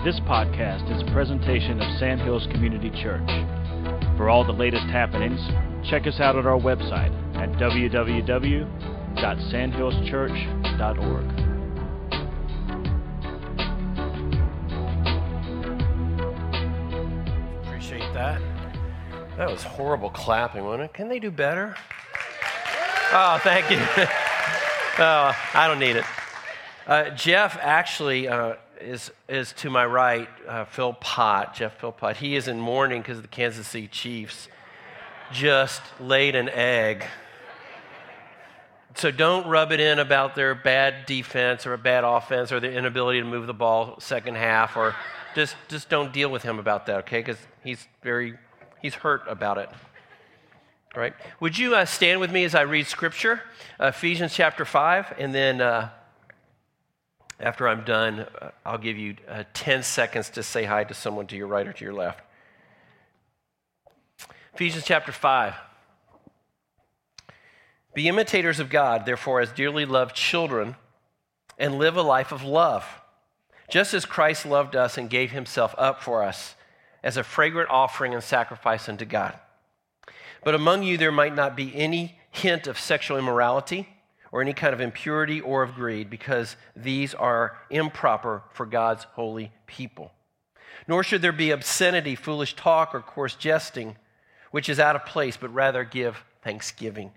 This podcast is a presentation of Sandhills Community Church. For all the latest happenings, check us out at our website at www.sandhillschurch.org. Appreciate that. That was horrible clapping, wasn't it? Can they do better? Oh, thank you. Oh, I don't need it. Jeff actually is to my right, Jeff Philpott. He is in mourning because the Kansas City Chiefs just laid an egg. So don't rub it in about their bad defense or a bad offense or their inability to move the ball second half, or just don't deal with him about that, okay? Because he's hurt about it. All right. Would you stand with me as I read Scripture, Ephesians chapter 5, and then after I'm done, I'll give you 10 seconds to say hi to someone to your right or to your left. Ephesians chapter 5. Be imitators of God, therefore, as dearly loved children, and live a life of love, just as Christ loved us and gave himself up for us as a fragrant offering and sacrifice unto God. But among you there might not be any hint of sexual immorality, or any kind of impurity or of greed, because these are improper for God's holy people. Nor should there be obscenity, foolish talk, or coarse jesting, which is out of place, but rather give thanksgiving.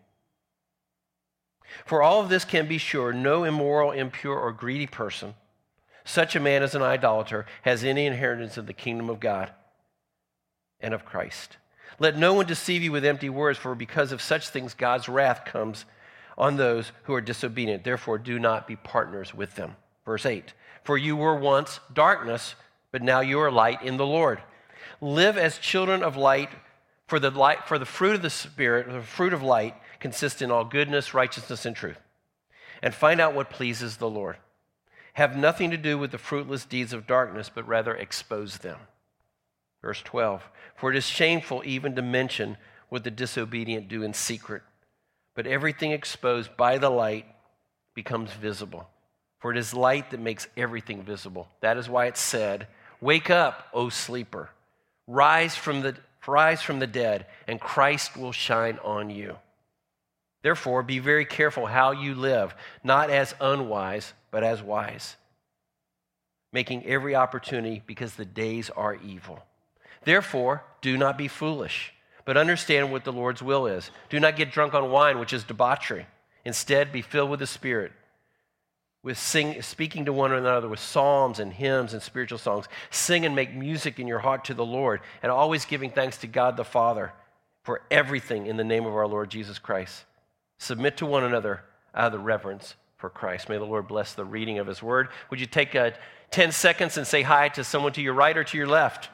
For all of this can be sure, no immoral, impure, or greedy person, such a man as an idolater, has any inheritance of the kingdom of God and of Christ. Let no one deceive you with empty words, for because of such things God's wrath comes on those who are disobedient. Therefore, do not be partners with them. Verse 8, for you were once darkness, but now you are light in the Lord. Live as children of light, for the fruit of the Spirit, the fruit of light, consists in all goodness, righteousness, and truth. And find out what pleases the Lord. Have nothing to do with the fruitless deeds of darkness, but rather expose them. Verse 12, for it is shameful even to mention what the disobedient do in secret. But everything exposed by the light becomes visible. For it is light that makes everything visible. That is why it said, wake up, O sleeper. Rise from the dead, and Christ will shine on you. Therefore, be very careful how you live, not as unwise, but as wise, making every opportunity because the days are evil. Therefore, do not be foolish, but understand what the Lord's will is. Do not get drunk on wine, which is debauchery. Instead, be filled with the Spirit, with speaking to one another with psalms and hymns and spiritual songs. Sing and make music in your heart to the Lord, and always giving thanks to God the Father for everything in the name of our Lord Jesus Christ. Submit to one another out of the reverence for Christ. May the Lord bless the reading of his word. Would you take 10 seconds and say hi to someone to your right or to your left?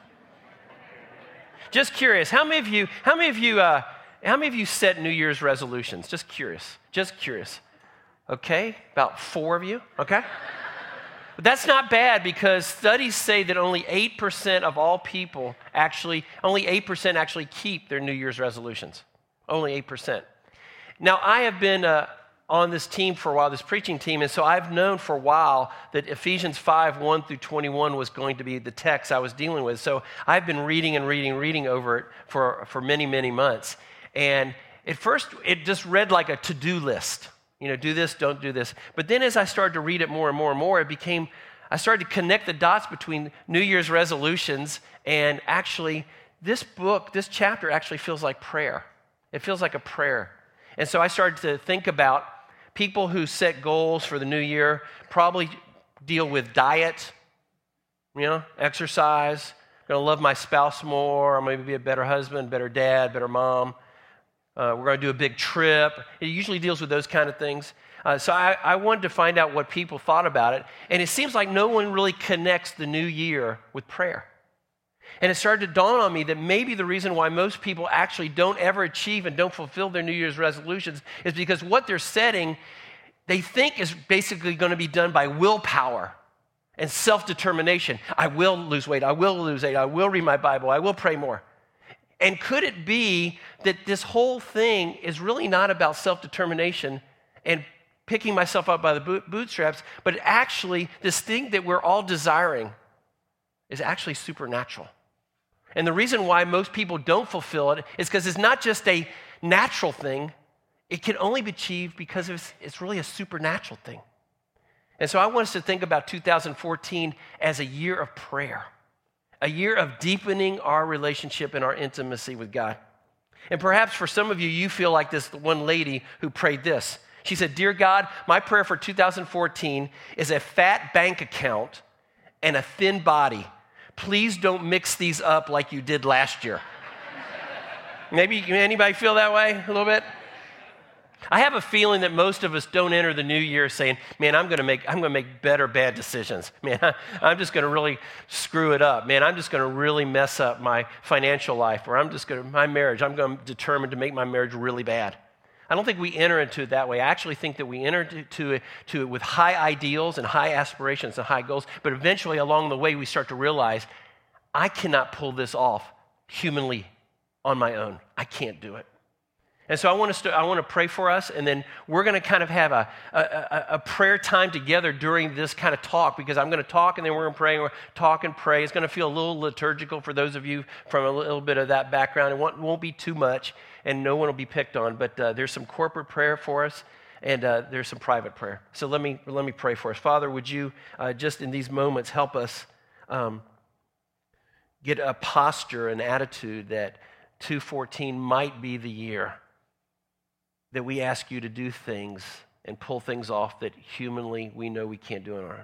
Just curious, how many of you set New Year's resolutions? Just curious. Okay, about 4 of you, okay? But that's not bad, because studies say that only 8% of all people actually keep their New Year's resolutions. Only 8%. Now, I have been on this team for a while, this preaching team, and so I've known for a while that Ephesians 5, 1 through 21 was going to be the text I was dealing with. So I've been reading over it for many, many months. And at first, it just read like a to-do list. You know, do this, don't do this. But then as I started to read it more and more and more, I started to connect the dots between New Year's resolutions and actually this chapter actually feels like prayer. It feels like a prayer. And so I started to think about people who set goals for the new year probably deal with diet, exercise, going to love my spouse more, or maybe be a better husband, better dad, better mom. We're going to do a big trip. It usually deals with those kind of things. So I wanted to find out what people thought about it. And it seems like no one really connects the new year with prayer. And it started to dawn on me that maybe the reason why most people actually don't ever achieve and don't fulfill their New Year's resolutions is because what they're setting, they think is basically going to be done by willpower and self-determination. I will lose weight. I will lose weight. I will read my Bible. I will pray more. And could it be that this whole thing is really not about self-determination and picking myself up by the bootstraps, but actually this thing that we're all desiring is actually supernatural. And the reason why most people don't fulfill it is because it's not just a natural thing. It can only be achieved because it's really a supernatural thing. And so I want us to think about 2014 as a year of prayer, a year of deepening our relationship and our intimacy with God. And perhaps for some of you, you feel like this one lady who prayed this. She said, "Dear God, my prayer for 2014 is a fat bank account and a thin body. Please don't mix these up like you did last year." Maybe anybody feel that way a little bit? I have a feeling that most of us don't enter the new year saying, "Man, I'm going to make better bad decisions. Man, I'm just going to really screw it up. Man, I'm just going to really mess up my financial life, or my marriage. I'm going to determine to make my marriage really bad." I don't think we enter into it that way. I actually think that we enter to it with high ideals and high aspirations and high goals, but eventually along the way we start to realize, I cannot pull this off humanly on my own. I can't do it. And so I want to pray for us, and then we're going to kind of have a prayer time together during this kind of talk, because I'm going to talk and then we're going to pray, and we're talk and pray. It's going to feel a little liturgical for those of you from a little bit of that background. It won't be too much, and no one will be picked on, but there's some corporate prayer for us, and there's some private prayer. So let me pray for us. Father, would you just in these moments help us get a posture, an attitude that 2014 might be the year that we ask you to do things and pull things off that humanly we know we can't do on our own.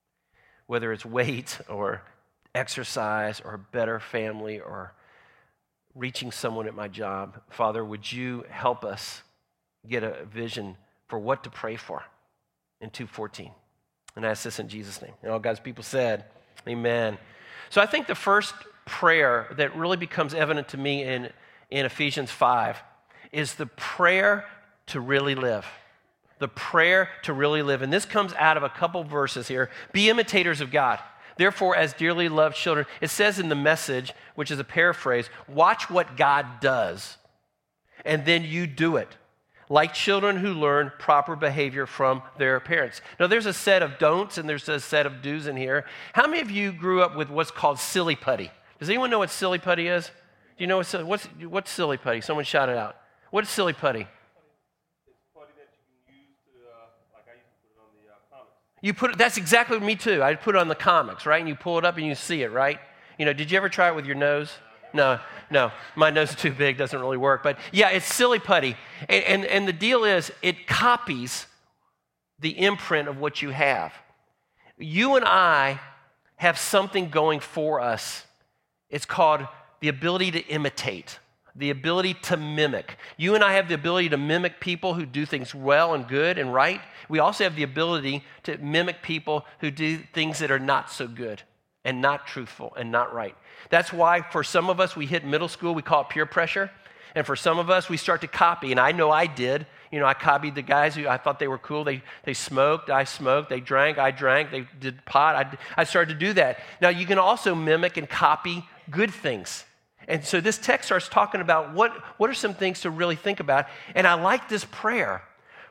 Whether it's weight or exercise or better family or reaching someone at my job, Father, would you help us get a vision for what to pray for in 2014? And I ask this in Jesus' name. And all God's people said, amen. So I think the first prayer that really becomes evident to me in Ephesians 5 is the prayer to really live. The prayer to really live. And this comes out of a couple verses here. Be imitators of God. Therefore, as dearly loved children, it says in the Message, which is a paraphrase, watch what God does, and then you do it, like children who learn proper behavior from their parents. Now, there's a set of don'ts and there's a set of do's in here. How many of you grew up with what's called silly putty? Does anyone know what silly putty is? Do you know what's silly putty? Someone shout it out. What is silly putty? It's putty that you can use to, like I used to put it on the comics. That's exactly me too. I put it on the comics, right? And you pull it up and you see it, right? Did you ever try it with your nose? No. My nose is too big, doesn't really work. But yeah, it's silly putty. And the deal is, it copies the imprint of what you have. You and I have something going for us. It's called the ability to imitate, the ability to mimic. You and I have the ability to mimic people who do things well and good and right. We also have the ability to mimic people who do things that are not so good and not truthful and not right. That's why for some of us, we hit middle school, we call it peer pressure. And for some of us, we start to copy. And I know I did. I copied the guys who I thought they were cool. They smoked, I smoked. They drank, I drank. They did pot, I started to do that. Now, you can also mimic and copy good things. And so this text starts talking about what are some things to really think about. And I like this prayer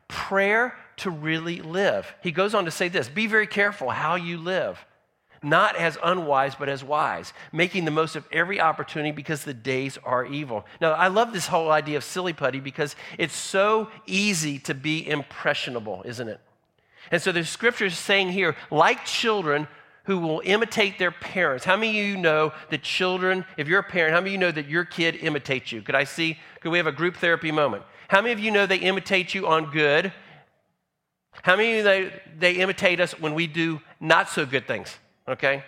to really live. He goes on to say this, be very careful how you live, not as unwise, but as wise, making the most of every opportunity because the days are evil. Now, I love this whole idea of silly putty because it's so easy to be impressionable, isn't it? And so the scripture is saying here, like children who will imitate their parents. How many of you know that children, if you're a parent, how many of you know that your kid imitates you? Could we have a group therapy moment? How many of you know they imitate you on good? How many of you they imitate us when we do not so good things? Okay?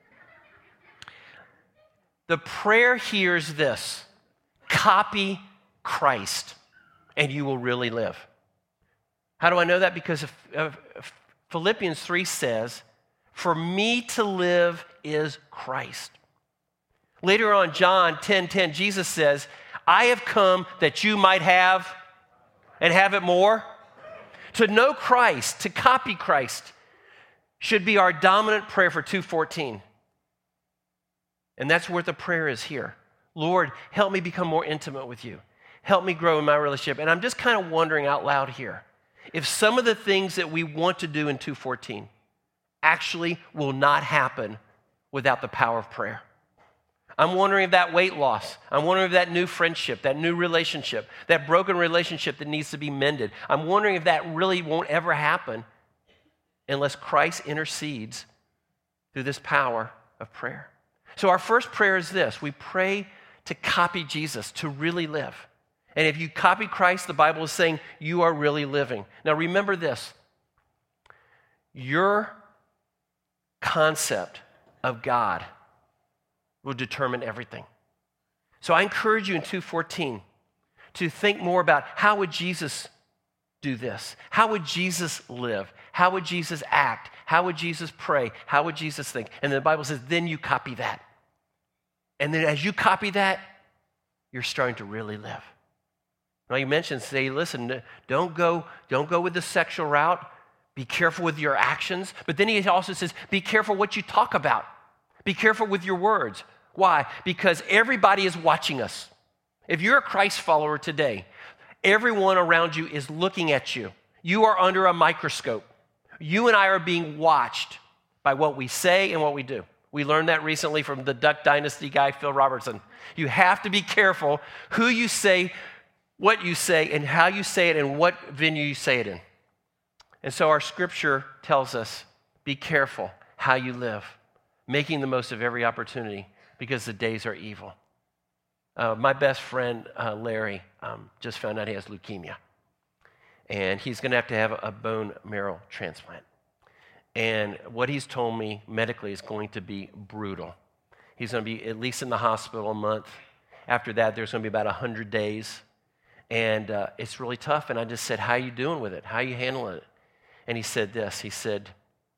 The prayer here is this: copy Christ, and you will really live. How do I know that? Because Philippians 3 says, for me to live is Christ. Later on, John 10:10, Jesus says, I have come that you might have and have it more. To know Christ, to copy Christ, should be our dominant prayer for 2014. And that's where the prayer is here. Lord, help me become more intimate with you. Help me grow in my relationship. And I'm just kind of wondering out loud here, if some of the things that we want to do in 2014 actually will not happen without the power of prayer. I'm wondering if that weight loss, I'm wondering if that new friendship, that new relationship, that broken relationship that needs to be mended, I'm wondering if that really won't ever happen unless Christ intercedes through this power of prayer. So our first prayer is this. We pray to copy Jesus, to really live. And if you copy Christ, the Bible is saying you are really living. Now remember this. Your concept of God will determine everything. So I encourage you in 2:14 to think more about how would Jesus do this? How would Jesus live? How would Jesus act? How would Jesus pray? How would Jesus think? And the Bible says, then you copy that. And then as you copy that, you're starting to really live. Now you mentioned, say, listen, don't go with the sexual route. Be careful with your actions. But then he also says, be careful what you talk about. Be careful with your words. Why? Because everybody is watching us. If you're a Christ follower today, everyone around you is looking at you. You are under a microscope. You and I are being watched by what we say and what we do. We learned that recently from the Duck Dynasty guy, Phil Robertson. You have to be careful who you say, what you say, and how you say it, and what venue you say it in. And so our scripture tells us, be careful how you live, making the most of every opportunity because the days are evil. My best friend, Larry, just found out he has leukemia. And he's going to have a bone marrow transplant. And what he's told me medically is going to be brutal. He's going to be at least in the hospital a month. After that, there's going to be about 100 days. And it's really tough. And I just said, how are you doing with it? How are you handling it? And he said this. He said,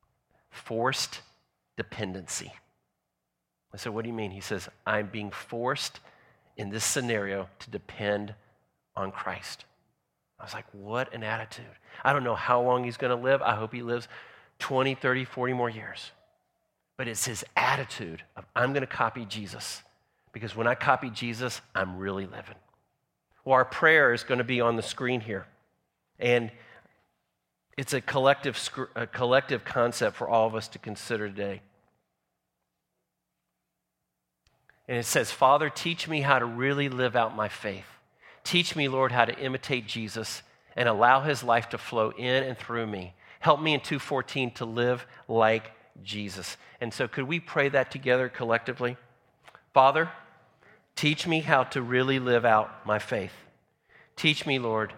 forced dependency. I said, what do you mean? He says, I'm being forced in this scenario to depend on Christ. I was like, what an attitude. I don't know how long he's going to live. I hope he lives 20, 30, 40 more years. But it's his attitude of, I'm going to copy Jesus. Because when I copy Jesus, I'm really living. Well, our prayer is going to be on the screen here. And it's a collective concept for all of us to consider today. And it says, Father, teach me how to really live out my faith. Teach me, Lord, how to imitate Jesus and allow his life to flow in and through me. Help me in 2:14 to live like Jesus. And so could we pray that together collectively? Father, teach me how to really live out my faith. Teach me, Lord.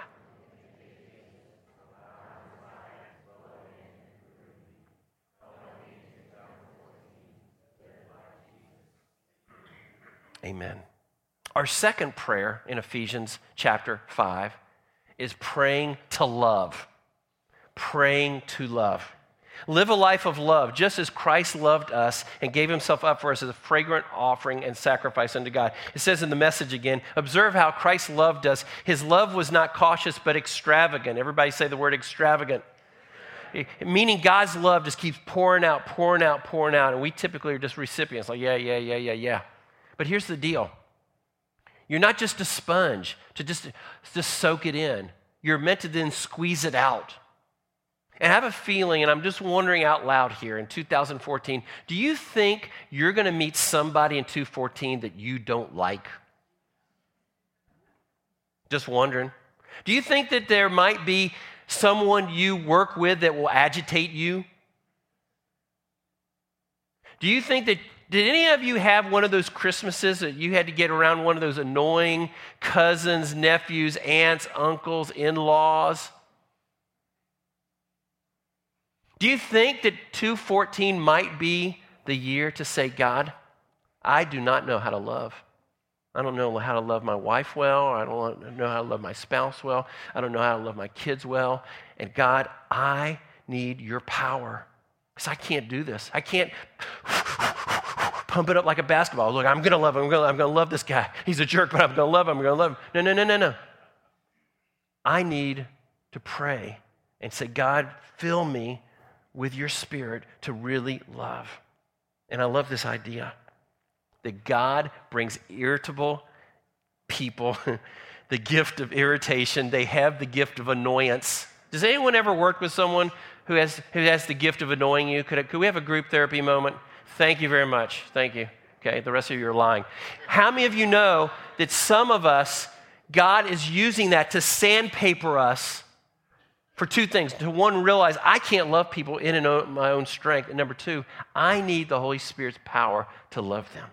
Amen. Our second prayer in Ephesians chapter 5 is praying to love. Praying to love. Live a life of love, just as Christ loved us and gave himself up for us as a fragrant offering and sacrifice unto God. It says in the Message again, observe how Christ loved us. His love was not cautious, but extravagant. Everybody say the word extravagant. Meaning God's love just keeps pouring out, pouring out, pouring out. And we typically are just recipients, like, yeah. But here's the deal. You're not just a sponge to just soak it in. You're meant to then squeeze it out. And I have a feeling, and I'm just wondering out loud here in 2014, do you think you're going to meet somebody in 2014 that you don't like? Just wondering. Do you think that there might be someone you work with that will agitate you? Do you think that, did any of you have one of those Christmases that you had to get around one of those annoying cousins, nephews, aunts, uncles, in-laws? Do you think that 2014 might be the year to say, God, I do not know how to love. I don't know how to love my wife well. I don't know how to love my spouse well. I don't know how to love my kids well. And God, I need your power because I can't do this. I can't pump it up like a basketball. Look, I'm going to love him. I'm going to love this guy. He's a jerk, but I'm going to love him. I'm going to love him. No. I need to pray and say, God, fill me with your spirit to really love. And I love this idea that God brings irritable people the gift of irritation. They have the gift of annoyance. Does anyone ever work with someone who has the gift of annoying you? Could we have a group therapy moment? Thank you very much. Thank you. Okay, the rest of you are lying. How many of you know that some of us, God is using that to sandpaper us for two things? To one, realize I can't love people in and of my own strength. And number two, I need the Holy Spirit's power to love them.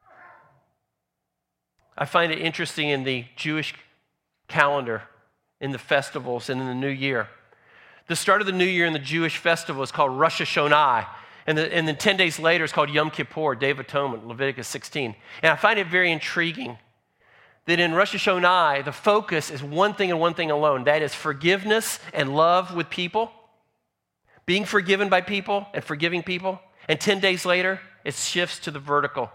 I find it interesting in the Jewish calendar, in the festivals, and in the New Year. The start of the New Year in the Jewish festival is called Rosh Hashanah. And then 10 days later, it's called Yom Kippur, Day of Atonement, Leviticus 16. And I find it very intriguing that in Rosh Hashanah, the focus is one thing and one thing alone. That is forgiveness and love with people, being forgiven by people and forgiving people. And 10 days later, it shifts to the vertical,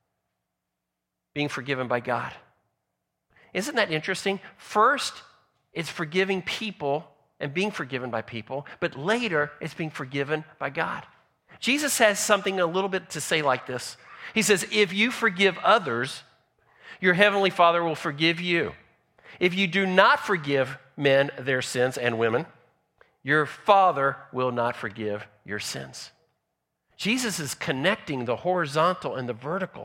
being forgiven by God. Isn't that interesting? First, it's forgiving people and being forgiven by people, but later, it's being forgiven by God. Jesus has something a little bit to say like this. He says, if you forgive others, your heavenly Father will forgive you. If you do not forgive men their sins and women, your Father will not forgive your sins. Jesus is connecting the horizontal and the vertical.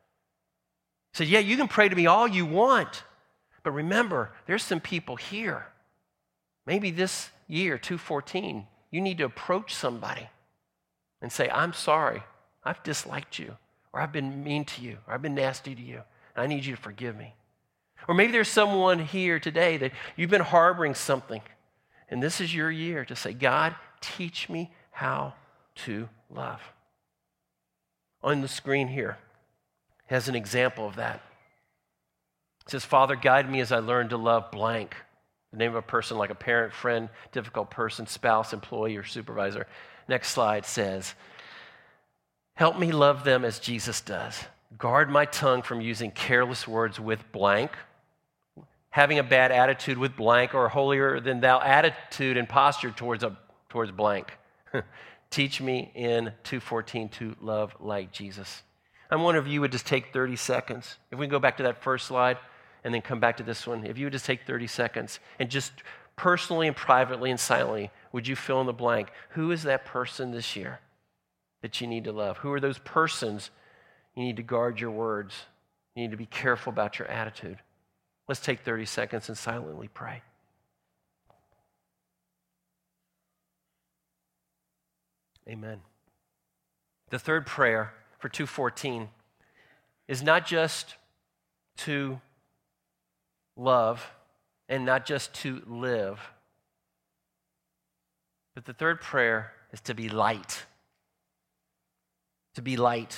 He said, yeah, you can pray to me all you want, but remember, there's some people here. Maybe this year, 2014, you need to approach somebody and say, I'm sorry, I've disliked you, or I've been mean to you, or I've been nasty to you, and I need you to forgive me. Or maybe there's someone here today that you've been harboring something, and this is your year to say, God, teach me how to love. On the screen here has an example of that. It says, Father, guide me as I learn to love blank. The name of a person like a parent, friend, difficult person, spouse, employee, or supervisor. Next slide says, help me love them as Jesus does. Guard my tongue from using careless words with blank, having a bad attitude with blank, or holier than thou attitude and posture towards blank. Teach me in 2:14 to love like Jesus. I'm wondering if you would just take 30 seconds. If we can go back to that first slide and then come back to this one. If you would just take 30 seconds and just personally and privately and silently, would you fill in the blank? Who is that person this year that you need to love? Who are those persons you need to guard your words? You need to be careful about your attitude. Let's take 30 seconds and silently pray. Amen. The third prayer for 2:14 is not just to love and not just to live, but the third prayer is to be light. To be light.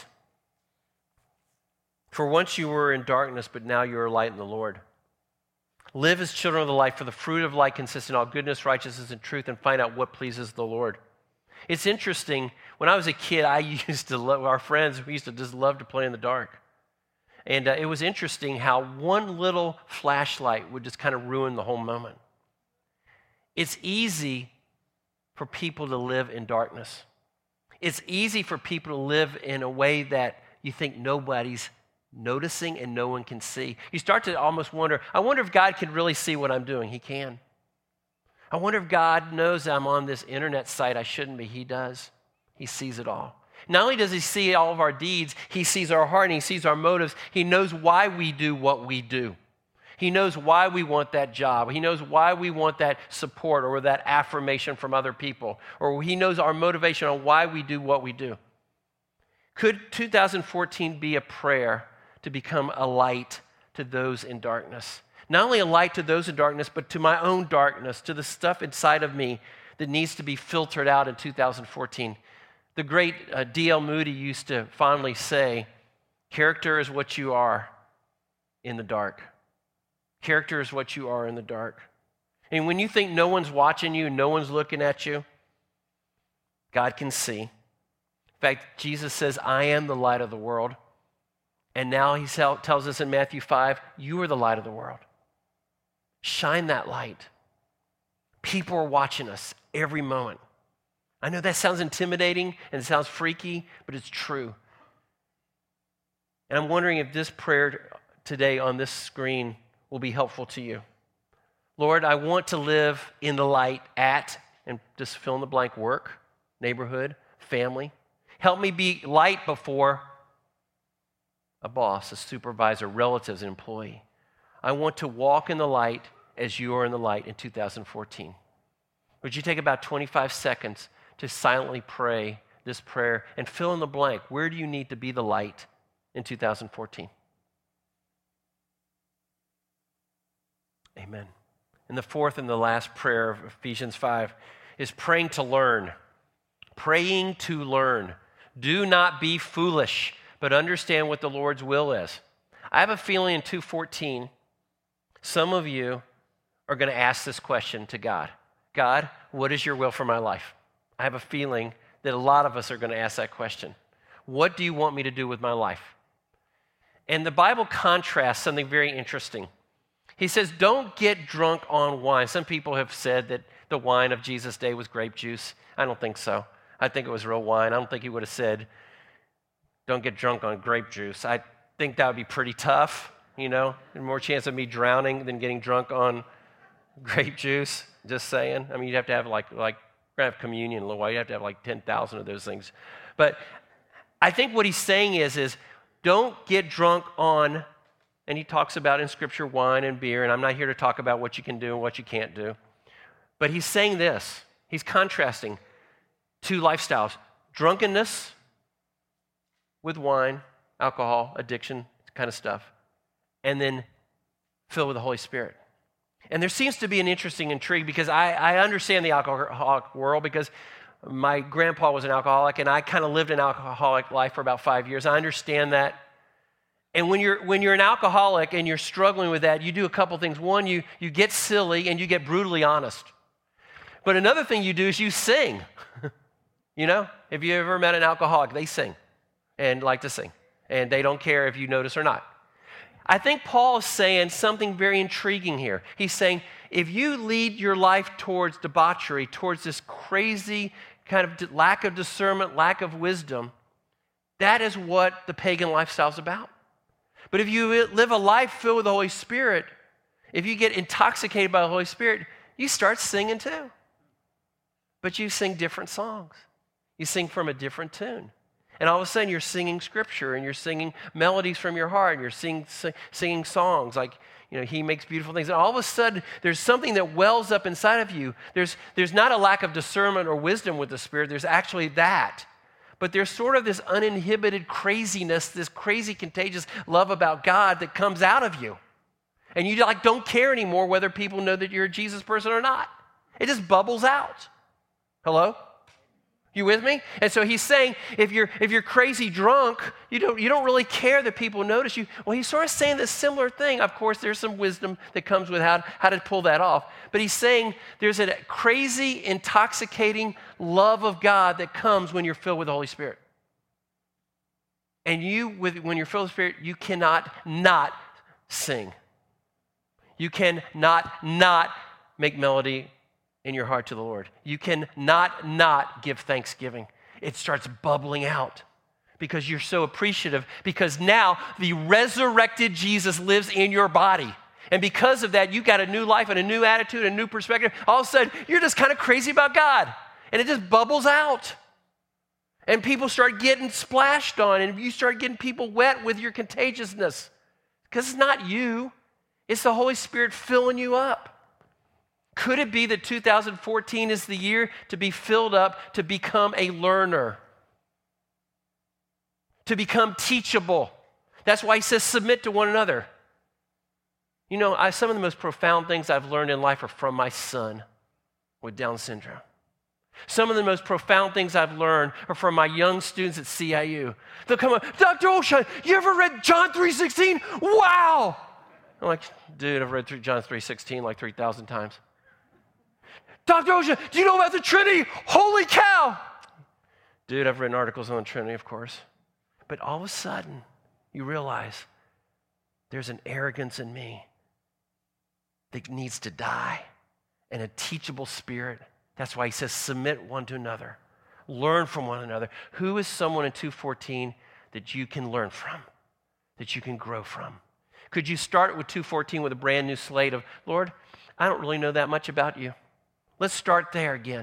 For once you were in darkness, but now you are light in the Lord. Live as children of the light, for the fruit of light consists in all goodness, righteousness, and truth, and find out what pleases the Lord. It's interesting, when I was a kid, I used to love, our friends, we used to just love to play in the dark. And it was interesting how one little flashlight would just kind of ruin the whole moment. It's easy for people to live in darkness. It's easy for people to live in a way that you think nobody's noticing and no one can see. You start to almost wonder, I wonder if God can really see what I'm doing. He can. I wonder if God knows I'm on this internet site I shouldn't be. He does. He sees it all. Not only does he see all of our deeds, he sees our heart and he sees our motives. He knows why we do what we do. He knows why we want that job. He knows why we want that support or that affirmation from other people. Or he knows our motivation on why we do what we do. Could 2014 be a prayer to become a light to those in darkness? Not only a light to those in darkness, but to my own darkness, to the stuff inside of me that needs to be filtered out in 2014. The great D.L. Moody used to fondly say, character is what you are in the dark. Character is what you are in the dark. And when you think no one's watching you, no one's looking at you, God can see. In fact, Jesus says, I am the light of the world. And now he tells us in Matthew 5, you are the light of the world. Shine that light. People are watching us every moment. I know that sounds intimidating and it sounds freaky, but it's true. And I'm wondering if this prayer today on this screen will be helpful to you. Lord, I want to live in the light at, and just fill in the blank, work, neighborhood, family. Help me be light before a boss, a supervisor, relatives, an employee. I want to walk in the light as you are in the light in 2014. Would you take about 25 seconds to silently pray this prayer and fill in the blank? Where do you need to be the light in 2014? Amen. And the fourth and the last prayer of Ephesians 5 is praying to learn. Praying to learn. Do not be foolish, but understand what the Lord's will is. I have a feeling in 2:14, some of you are going to ask this question to God. God, what is your will for my life? I have a feeling that a lot of us are going to ask that question. What do you want me to do with my life? And the Bible contrasts something very interesting. He says, don't get drunk on wine. Some people have said that the wine of Jesus' day was grape juice. I don't think so. I think it was real wine. I don't think he would have said, don't get drunk on grape juice. I think that would be pretty tough, you know. There's more chance of me drowning than getting drunk on grape juice, just saying. I mean, you'd have to have we're going to have communion in a little while. You'd have to have 10,000 of those things. But I think what he's saying is don't get drunk on, and he talks about in Scripture wine and beer, and I'm not here to talk about what you can do and what you can't do. But he's saying this. He's contrasting two lifestyles. Drunkenness with wine, alcohol, addiction, kind of stuff, and then filled with the Holy Spirit. And there seems to be an interesting intrigue because I understand the alcoholic world because my grandpa was an alcoholic and I kind of lived an alcoholic life for about 5 years. I understand that. And when you're an alcoholic and you're struggling with that, you do a couple things. One, you get silly and you get brutally honest. But another thing you do is you sing. You know, if you ever met an alcoholic, they sing and like to sing. And they don't care if you notice or not. I think Paul is saying something very intriguing here. He's saying, if you lead your life towards debauchery, towards this crazy kind of lack of discernment, lack of wisdom, that is what the pagan lifestyle is about. But if you live a life filled with the Holy Spirit, if you get intoxicated by the Holy Spirit, you start singing too. But you sing different songs. You sing from a different tune. And all of a sudden, you're singing Scripture, and you're singing melodies from your heart, and you're singing songs like, you know, He makes beautiful things. And all of a sudden, there's something that wells up inside of you. There's not a lack of discernment or wisdom with the Spirit. There's actually that. But there's sort of this uninhibited craziness, this crazy contagious love about God that comes out of you. And you don't care anymore whether people know that you're a Jesus person or not. It just bubbles out. Hello? You with me? And so he's saying, if you're crazy drunk, you don't really care that people notice you. Well, he's sort of saying this similar thing. Of course, there's some wisdom that comes with how to pull that off. But he's saying there's a crazy, intoxicating love of God that comes when you're filled with the Holy Spirit. And when you're filled with the Spirit, you cannot not sing. You cannot not make melody in your heart to the Lord. You can not give thanksgiving. It starts bubbling out because you're so appreciative, because now the resurrected Jesus lives in your body. And because of that, you got a new life and a new attitude, a new perspective. All of a sudden, you're just kind of crazy about God. And it just bubbles out. And people start getting splashed on, and you start getting people wet with your contagiousness. Because it's not you. It's the Holy Spirit filling you up. Could it be that 2014 is the year to be filled up, to become a learner, to become teachable? That's why he says submit to one another. You know, some of the most profound things I've learned in life are from my son with Down syndrome. Some of the most profound things I've learned are from my young students at CIU. They'll come up, Dr. Olshine, you ever read John 3:16? Wow! I'm like, dude, I've read John 3:16 like 3,000 times. Dr. Olshine, do you know about the Trinity? Holy cow! Dude, I've written articles on the Trinity, of course. But all of a sudden, you realize there's an arrogance in me that needs to die, and a teachable spirit. That's why he says submit one to another. Learn from one another. Who is someone in 2:14 that you can learn from, that you can grow from? Could you start with 2:14 with a brand new slate of, Lord, I don't really know that much about you. Let's start there again.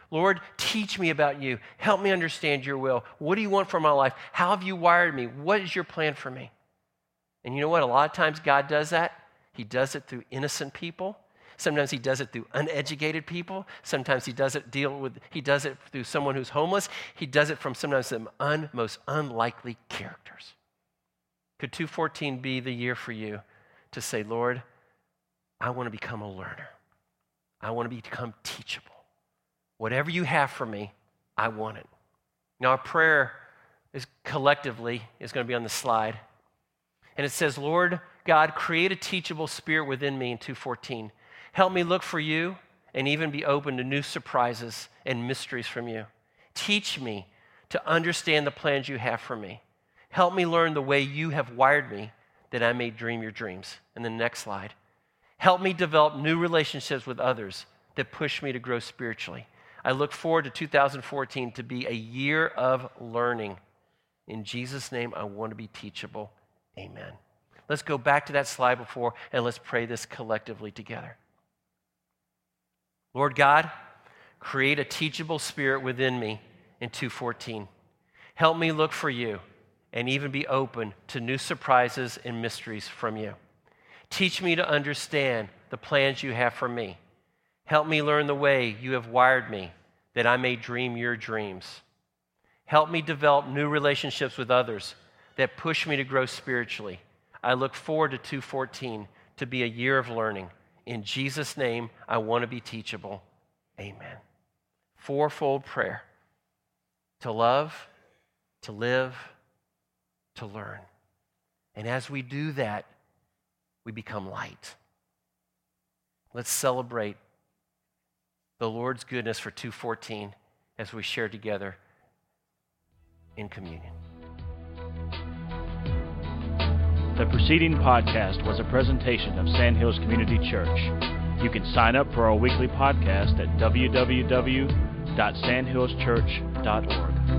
Lord, teach me about you. Help me understand your will. What do you want for my life? How have you wired me? What is your plan for me? And you know what? A lot of times God does that. He does it through innocent people. Sometimes he does it through uneducated people. Sometimes he does it through someone who's homeless. He does it from sometimes some most unlikely characters. Could 2:14 be the year for you to say, Lord, I want to become a learner. I want to become teachable. Whatever you have for me, I want it. Now, our prayer is collectively is going to be on the slide. And it says, Lord God, create a teachable spirit within me in 2:14. Help me look for you and even be open to new surprises and mysteries from you. Teach me to understand the plans you have for me. Help me learn the way you have wired me that I may dream your dreams. And the next slide. Help me develop new relationships with others that push me to grow spiritually. I look forward to 2014 to be a year of learning. In Jesus' name, I want to be teachable. Amen. Let's go back to that slide before and let's pray this collectively together. Lord God, create a teachable spirit within me in 2:14. Help me look for you and even be open to new surprises and mysteries from you. Teach me to understand the plans you have for me. Help me learn the way you have wired me that I may dream your dreams. Help me develop new relationships with others that push me to grow spiritually. I look forward to 2:14 to be a year of learning. In Jesus' name, I want to be teachable. Amen. Fourfold prayer. To love, to live, to learn. And as we do that, we become light. Let's celebrate the Lord's goodness for 2:14 as we share together in communion. The preceding podcast was a presentation of Sandhills Community Church. You can sign up for our weekly podcast at www.sandhillschurch.org.